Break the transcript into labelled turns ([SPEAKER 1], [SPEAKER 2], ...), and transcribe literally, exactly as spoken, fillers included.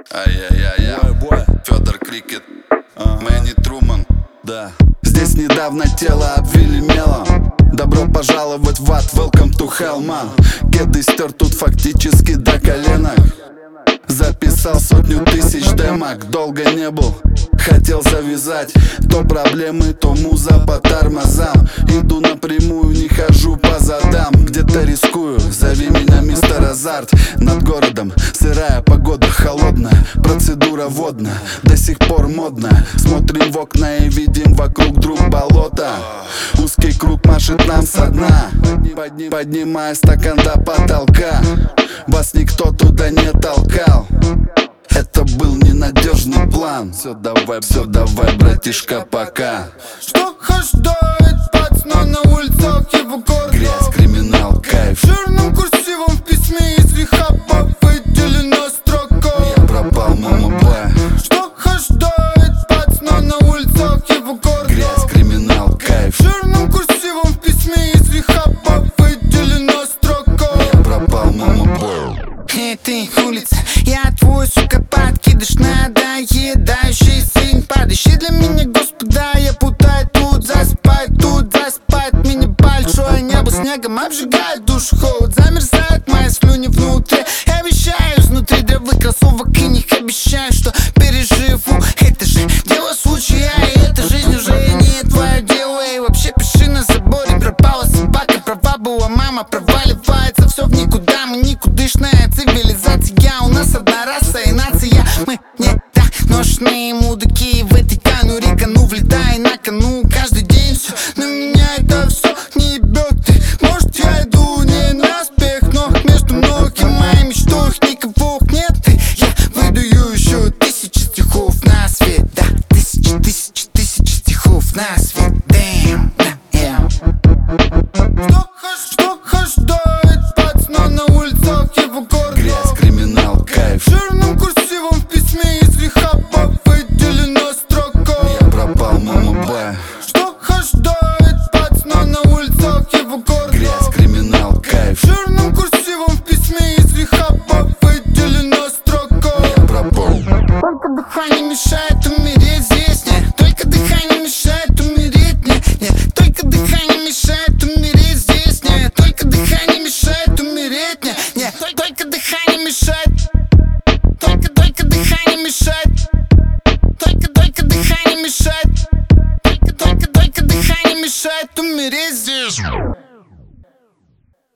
[SPEAKER 1] Ай-яй-яй-яй, Федор Крикет, Мэнни Труман.
[SPEAKER 2] Да. Здесь недавно тело обвили мелом. Добро пожаловать в ад, welcome to hell, man. Кеды стер тут фактически до коленок. Записал сотню тысяч демок, долго не был, хотел завязать. То проблемы, то муза по тормозам. Иду напрямую, не хожу по задам. Где-то рискую, зови меня мистер Азарт. Над городом сырая погода, холодная, процедура водная, до сих пор модная. Смотрим в окна и видим вокруг друг болото. Узкий круг машет нам со дна, поднимая стакан до потолка. Вас никто туда не толкал. Это был ненадежный план. Все давай, все давай, братишка, пока.
[SPEAKER 3] Что хождает пацана на улицах его города?
[SPEAKER 2] Грязь, криминал, кайф.
[SPEAKER 3] Жирным курсивом в письме из рехаба выделена строка:
[SPEAKER 2] я пропал, мама, бай.
[SPEAKER 3] Что хождает пацана на улицах его города?
[SPEAKER 2] Грязь, криминал, кайф.
[SPEAKER 3] Жирным курсивом в письме из рехаба выделена строка:
[SPEAKER 2] я пропал, мама, бай.
[SPEAKER 3] Эй, ты, улица, я твой, сука, подкидыш, надоедающий сын, падающий для меня, господа. Я путаю тут, засыпает тут, засыпает меня большое небо снегом, обжигает душу холод, замерзает мои слюни внутри. Обещаю изнутри древы кроссовок и них обещаю, что переживу. Это же дело случая, и эта жизнь уже не твое дело. И вообще пиши на заборе: пропала собака, права была мама, проваливается все в никуда. Мы никудышная цивилизация, у нас одна раса и нация. Мы не так ношные мудаки в этой конуре.